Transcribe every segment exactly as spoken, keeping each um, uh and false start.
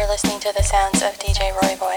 You're listening to the sounds of D J Roy Boy.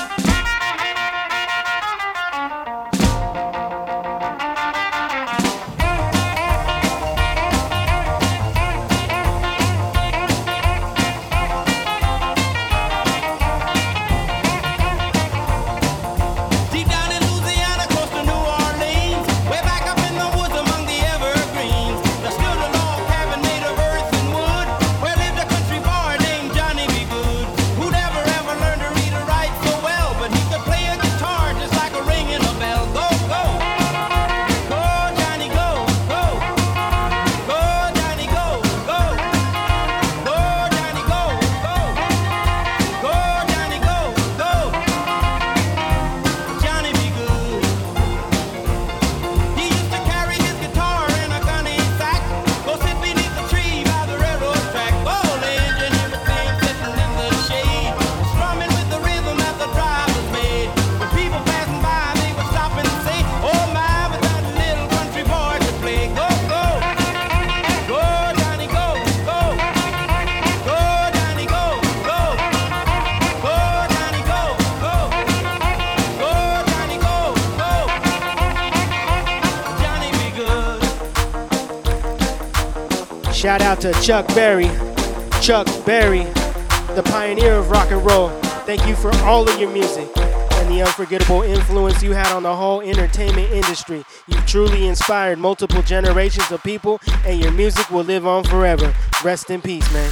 Shout out to Chuck Berry, Chuck Berry, the pioneer of rock and roll. Thank you for all of your music and the unforgettable influence you had on the whole entertainment industry. You've truly inspired multiple generations of people, and your music will live on forever. Rest in peace, man.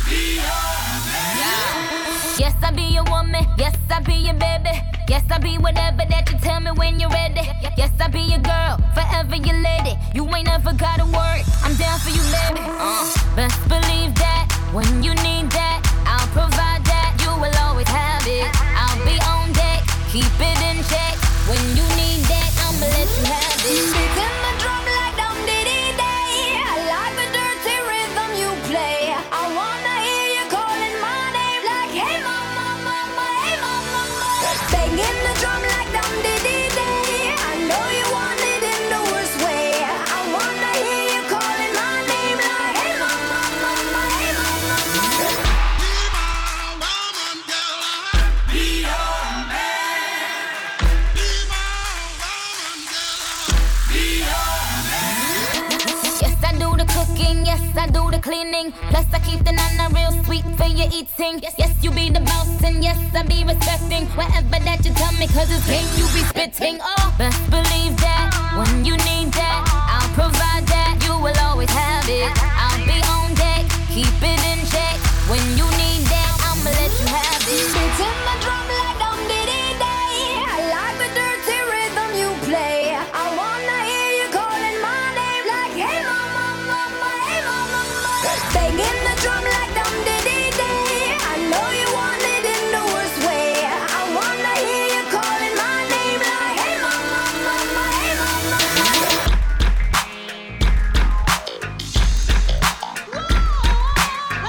Yes, I be your woman. Yes, I be your baby. Yes, I be whatever that you tell me when you're ready. Yes, I be your girl, forever your lady. You ain't never gotta worry, I'm down for you, baby. Uh, best believe that when you need that, I'll provide that. You will always have it. I'll be on deck, keep it in check. When you need that, I'ma let you have it. Beating my drum like dum diddy day. I like the dirty rhythm you play. I wanna hear you calling my name like, hey mama, mama, hey mama, mama. Banging the drum like dum diddy day. I know you want it in the worst way. I wanna hear you calling my name like, hey mama, mama, hey mama, mama. Be your man. Be your man. Yes, I do the cooking. Yes, I do the cleaning. Plus, I keep the nana real sweet for your eating. Yes, yes, you be the boss, and yes, I be respecting whatever that you tell me, cause it's game you be spitting. Oh, best believe that when you need that, I'll provide that. You will always have it. I'll be on deck, keep it in check. When you need that, I'ma let you have it. Beating my drum like dum diddy day. I like the dirty rhythm you play. I wanna hear you calling my name like, hey mama, mama, hey mama, mama. Banging the drum like dum diddy day. I know you want it in the worst way. I wanna hear you calling my name like, hey mama, mama, hey mama, mama.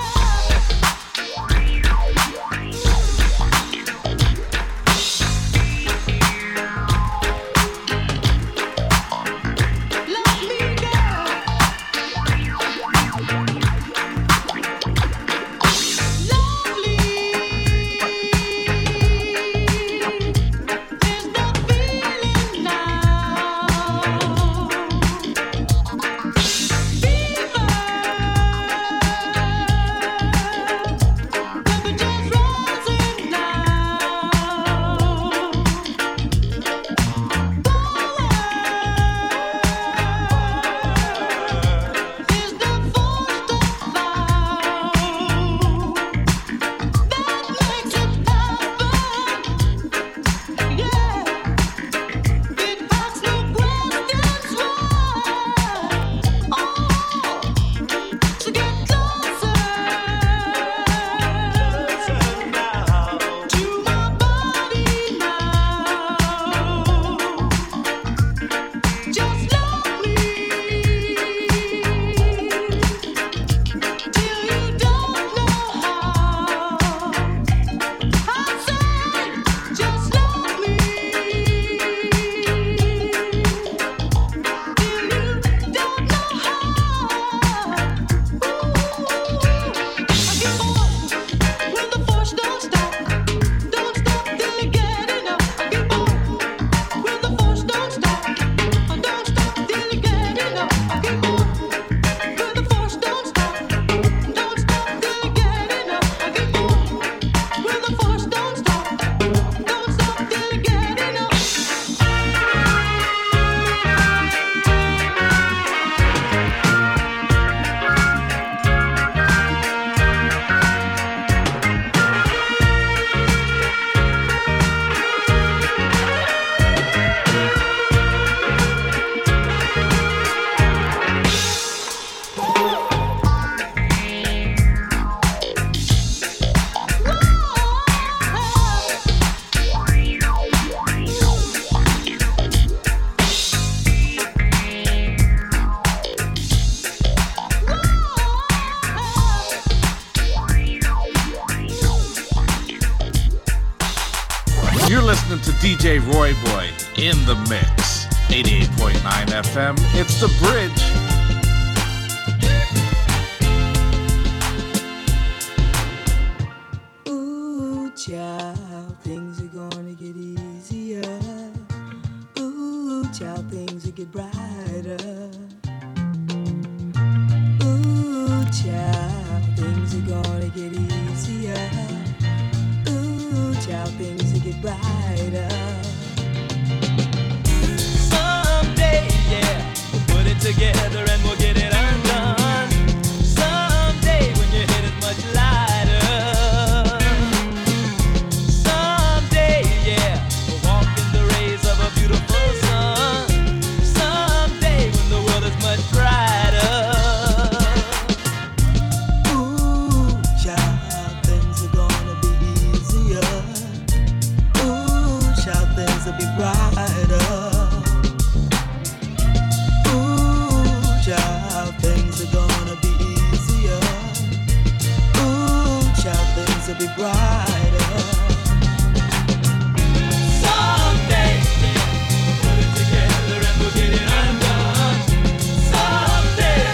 You're listening to D J Roy Boy in the mix. eighty-eight point nine F M, it's The Bridge. Ooh, child, things are gonna get easier. Ooh, child, things will get brighter. Ooh, child, things are gonna get easier. Ooh, child, things will get brighter. Someday, yeah, we'll put it together and we'll get it undone. Someday when your head is much lighter. Someday, yeah, we'll walk in the rays of a beautiful sun. Someday when the world is much brighter. Ooh, child, things are gonna be easier. Ooh, child, things will be brighter. Ooh, child, things are gonna be easier. Ooh, child, things will be brighter. Someday, we'll put it together and we'll get it undone. Someday,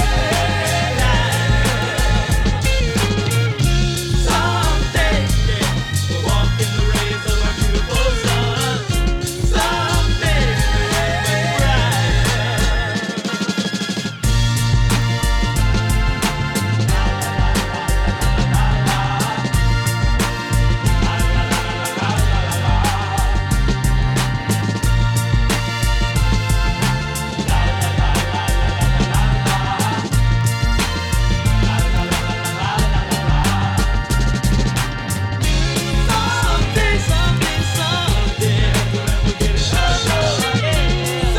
someday, we'll walk in the rays of a beautiful sun. Someday, much Someday, someday, someday, we'll get it undone.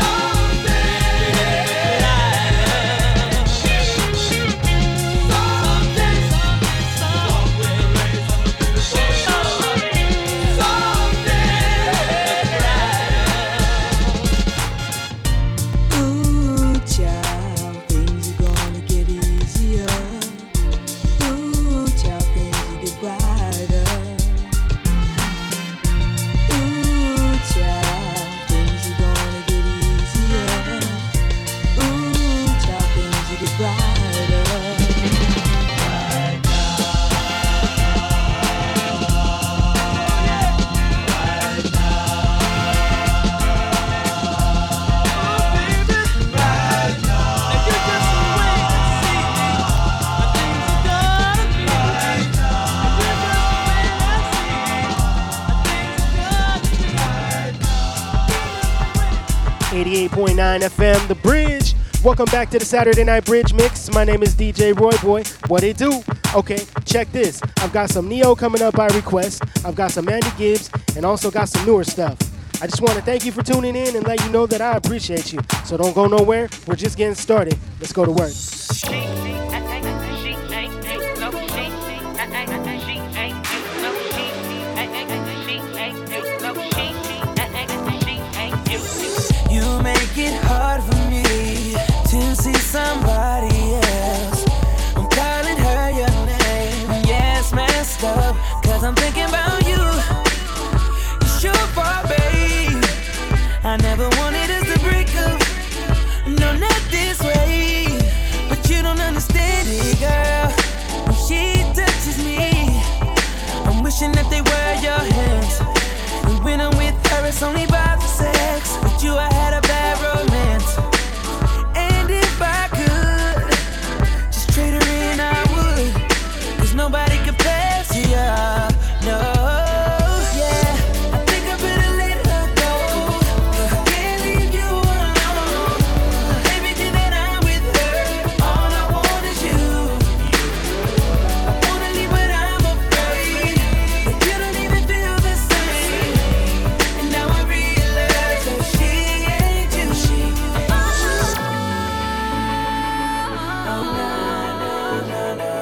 Ooh, child, things are gonna get easier. Ooh, child, things will get brighter. Ooh, child, things are gonna get easier. Ooh, child, things will get brighter. eighty-eight point nine F M, The Bridge. Welcome back to the Saturday Night Bridge Mix. My name is D J Roy Boy. What it do? Okay, check this. I've got some Neo coming up by request. I've got some Andy Gibbs and also got some newer stuff. I just want to thank you for tuning in and let you know that I appreciate you. So don't go nowhere. We're just getting started. Let's go to work. You make it hard for me to see somebody else. I'm calling her your name. Yeah, it's messed up, cause I'm thinking about you. It's your fault, babe. I never wanted us to break up. No, not this way. But you don't understand it, girl. When she touches me, I'm wishing that they were your hands. And when I'm with her, it's only about the sex. With you, I had a bad romance. And if I could just trade her in, I would. Cause nobody compares to you. No, yeah. I think I better let her go. I can't leave you alone. Everything that I'm with her, all I want is you. I wanna leave, but I'm afraid that you don't even feel the same. And now I realize that she ain't you. She oh, oh, no, no, no, no.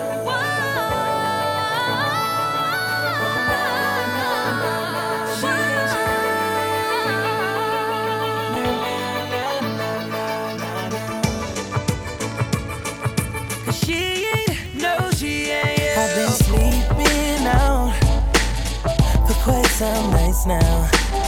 Cause she ain't, no, she ain't. I've been sleeping out for quite some nights now.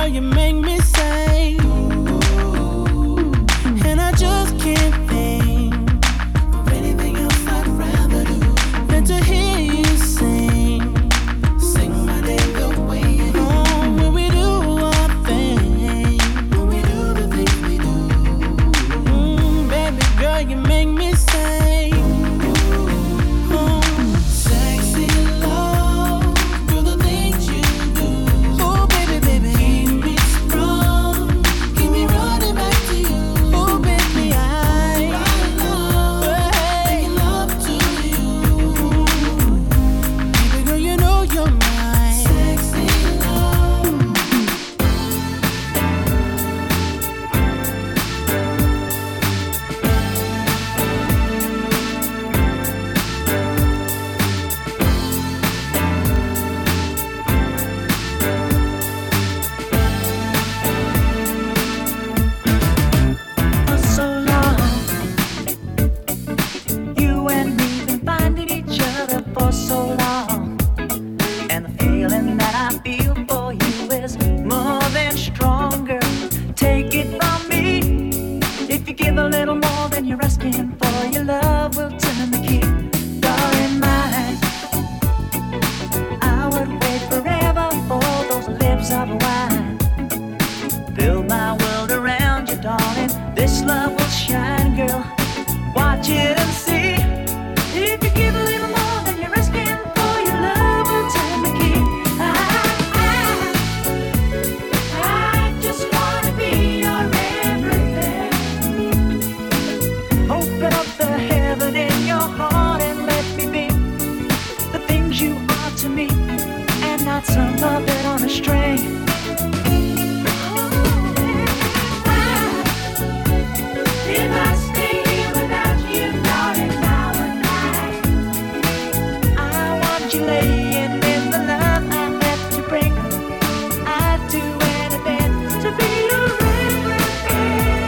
you make me say, and I just can't think of anything else I'd rather do than to hear you sing, sing my name the way you do. Oh, when we do our thing, when we do the things we do. Mm, baby girl, you make me say, oh, sexy love, do the things you do. Oh, baby, baby, keep me strong, keep me running back to you. Oh, baby, I love, making love to you. Baby girl, you know you're mine. Sexy love. For so long, you and me been finding each other for so long, and the feeling that I feel for you is more than stronger. Take it from me, if you give a little more than you're asking for, your love will turn the key. Darling mine, I would wait forever for those lips of wine. Build my world around you, darling. This love will shine, girl. Watch it and see. If you give a little more than you're asking for, your love will turn the key. I, I, I just wanna be your everything. Open up the heaven in your heart and let me be the things you are to me, and not some puppet on a string. If I stay here without you, darling, now and night, I want you laying in the love I have to bring. I'd do anything to be your everything.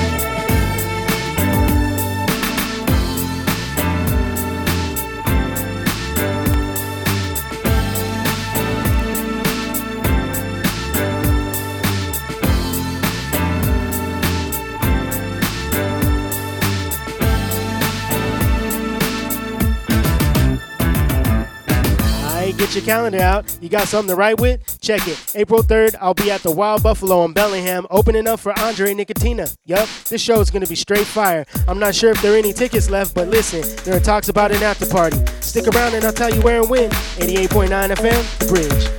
Alright, get your calendar out. You got something to write with? Check it. April third, I'll be at the Wild Buffalo in Bellingham, opening up for Andre Nicotina. Yup, this show is going to be straight fire. I'm not sure if there are any tickets left, but listen, there are talks about an after party. Stick around and I'll tell you where and when. eighty-eight point nine F M, The Bridge.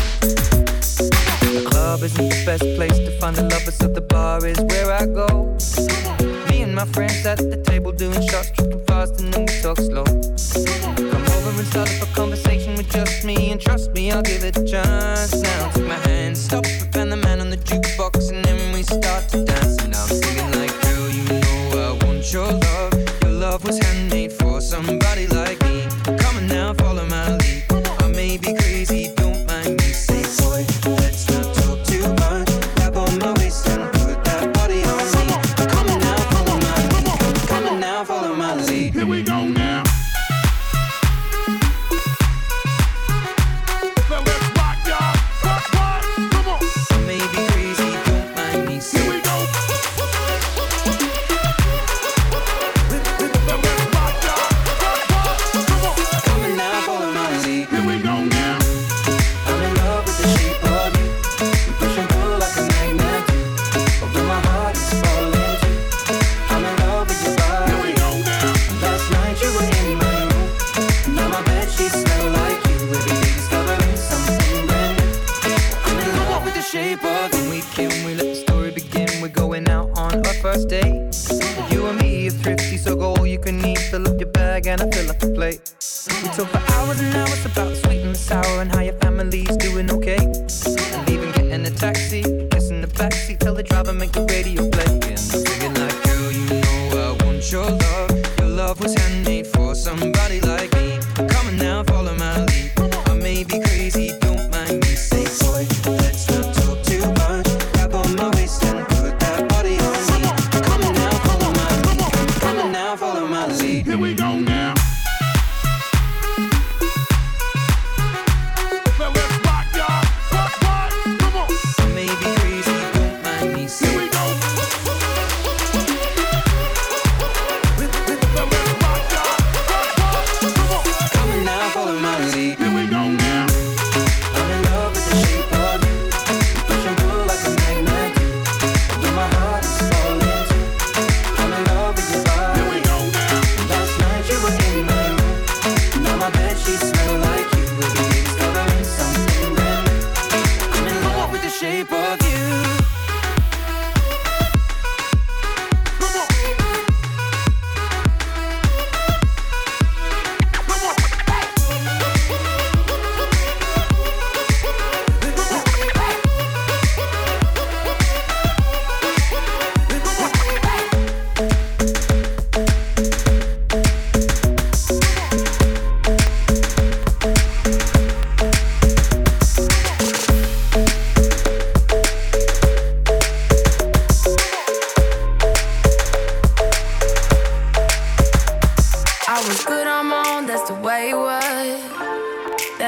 The club isn't the best place to find the lovers, so the bar is where I go. Me and my friends at the table doing shots, tripping fast, and then we talk slow. Come over and start up a conversation with just me, and trust me, I'll give it a chance. Now take my hand, stop, and the man on the jukebox, and then we start to dance. And I'm singing like, girl, you know I want your love. Your love was handmade for somebody like me. Come on now, follow my lead. I may be crazy, don't mind me. Say, boy, let's not talk too much. Grab on my waist and put that body on me. Come on now, follow my lead. Come on now, follow my lead. Here we go now. Now let's rock, y'all. Rock, rock. Come on. I may be crazy, don't mind me. Say, Here we go. Now let's rock, y'all. Rock, rock. Come on. come on now, follow my lead. Here we go now. I'm in love with the shape of you. You push and pull like a magnet do. Although my heart is falling too. I'm in love with your Here we body. go now. Last night you were in my room. Now my bedsheets smell like you. Every day discovering something brand new. I'm in love with the shape of you. When we can, we let the story begin. We're going out on our first date. You and me are thrifty, so go all you can eat. Fill up your bag and I fill up the plate. We talk for hours and hours about the sweet and the sour and how your family's doing okay. And even getting a taxi, kissing the backseat, tell the driver make the radio play. And I'm singing like, girl, you know I want your love. Your love was handmade for somebody like me. Come on now, follow my lead. I may be crazy, don't mind me. Say, boy, let's not talk too much. Grab on my waist and put that body on me. Come on now, follow my lead. Come on now, follow my lead. Here we go now. Now let's rock, y'all. Rock, rock. Come on. I may be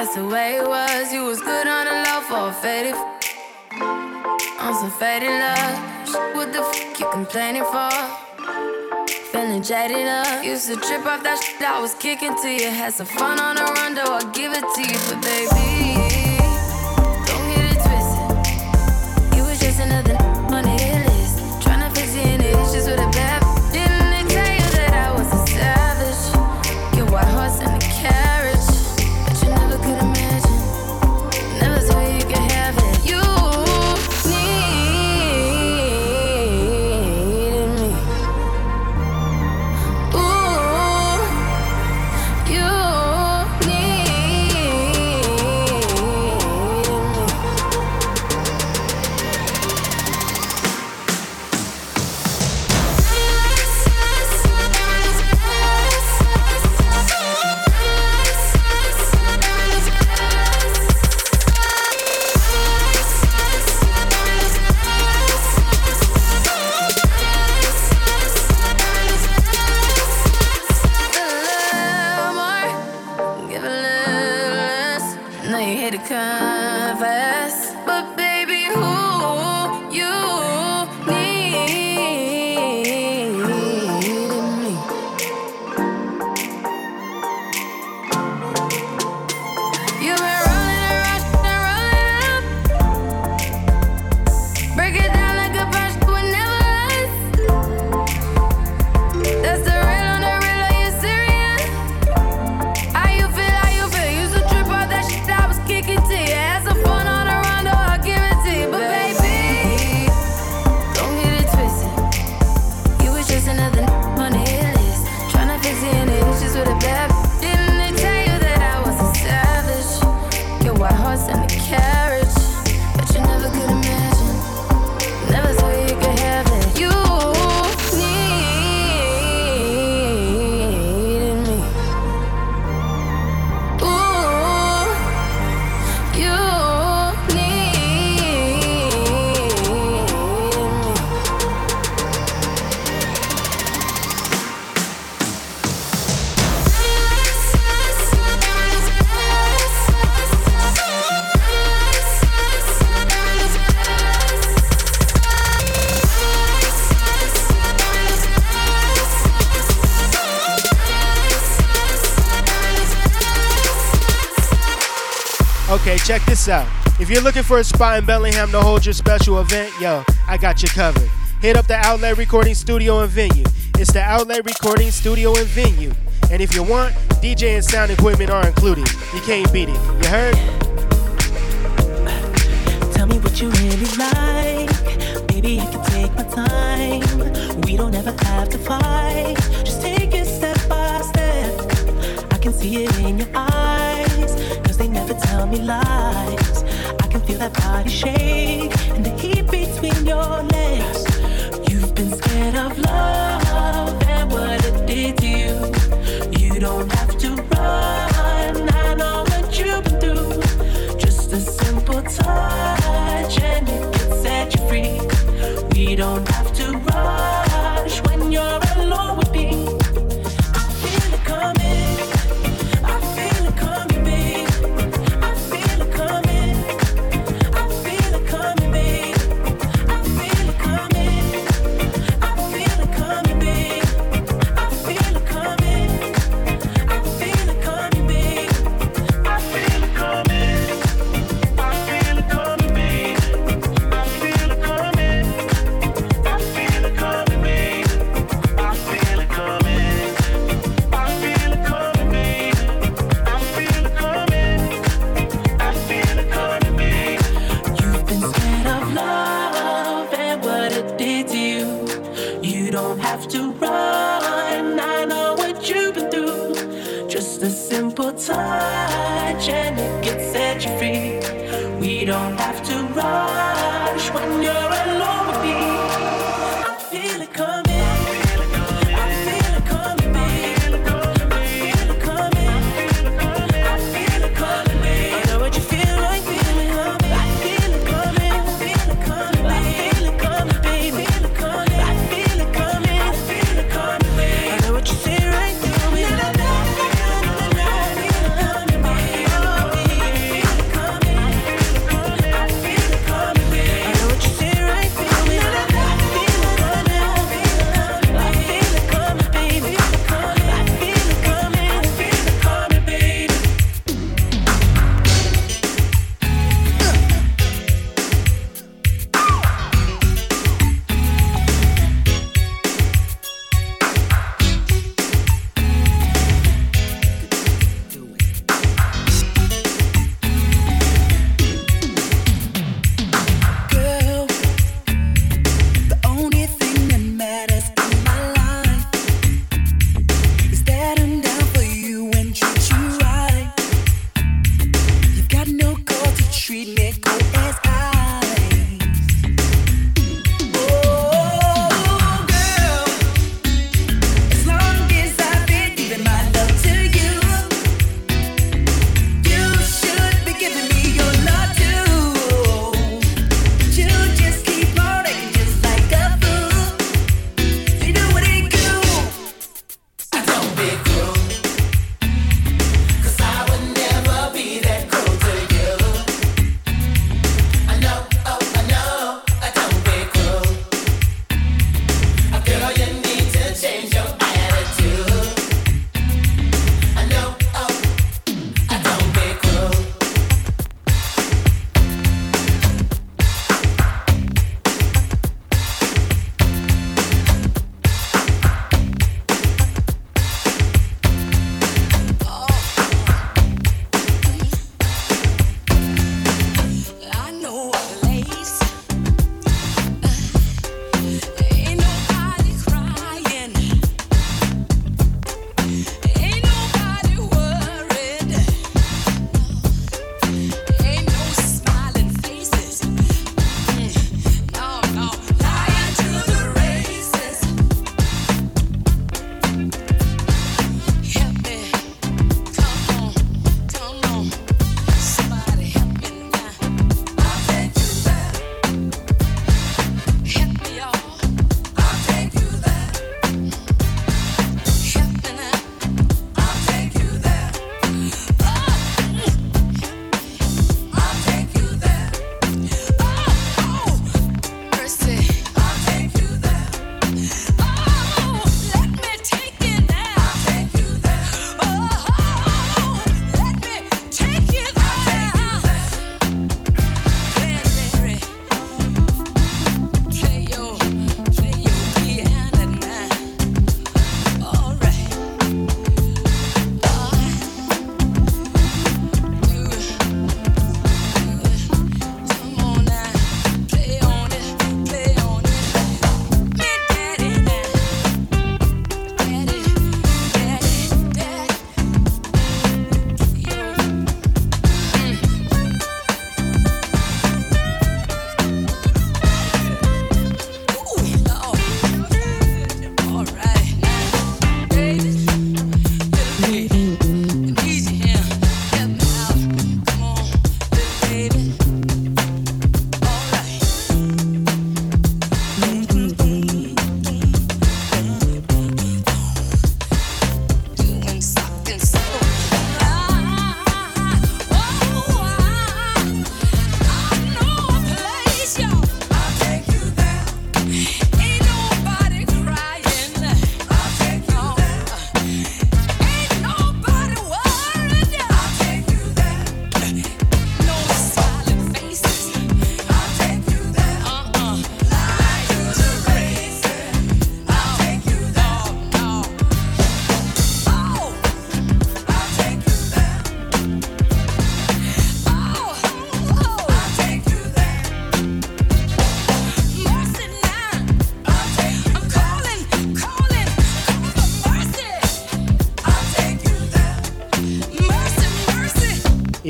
that's the way it was. You was good on the low for a faded on some faded love. What the f*** you complaining for? Feeling jaded up. Used to trip off that shit I was kicking to you. Had some fun on the run, though I'll give it to you. But baby, don't get it twisted. You was just another n- on the hit list. Tryna fix any issues with a bad. Didn't they tell you that I was a savage? Get white horse and a carriage. But you never could imagine. Never thought you could have it. You confess, but baby, who you need me? You've been rolling around and rolling up. Break it down like a bunch would never last. That's the real on the real, are you serious? How you feel, how you feel? Used to trip off that shit I was kicking to you. Had some fun on the run, though I'll give it to you. But baby, don't get it twisted. You was just another n- on the hit list. Tryna fix any issues with a bad. Didn't they tell you that I was a savage? Get white horse and a carriage. But you never could imagine. Never thought you could have it. You needed me. Ooh, you need Okay, check this out. If you're looking for a spot in Bellingham to hold your special event, yo, I got you covered. Hit up the Outlet Recording Studio and Venue. It's the Outlet Recording Studio and Venue. And if you want, D J and sound equipment are included. You can't beat it. You heard? Tell me what you really like. Baby, I can take my time. We don't ever have to fight. Just take it step by step. I can see it in your eyes, cause they never tell me lies. I can feel that body shake and the heat between your legs. You've been scared of love and what it did to you. You don't have to run, I know what you've been through. Just a simple touch and it can set you free. We don't have to rush when you're alone with me. I feel it coming, I feel it coming, babe. I feel it coming, I feel it coming, babe. I feel it coming, I feel it coming, babe. I feel it coming, I feel it coming, babe. I feel it coming, I feel it coming, babe. I feel it coming, I feel it coming, babe. I feel it coming, I feel it coming, babe. I feel it coming, I feel it coming, babe. You've been scared of love and what it did to you. You don't have to run, I know what you've been through. Just a simple touch and it can set you free. We don't have to rush when you're alone with me. I feel it coming, I feel it coming, babe. I feel it coming, I feel it coming, babe. I know what you feel like, feel it coming. I feel it coming, I feel it coming, babe. I feel it coming, babe. I feel it coming, I feel it coming, I feel it coming, babe. I know what you say right through me. I feel it coming, babe. I feel it coming, babe.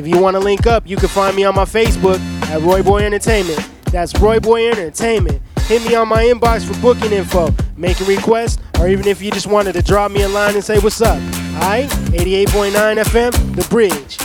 If you want to link up, you can find me on my Facebook at Roy Boy Entertainment. That's Roy Boy Entertainment. Hit me on my inbox for booking info, making requests, or even if you just wanted to drop me a line and say what's up. Alright? eighty-eight point nine F M, The Bridge.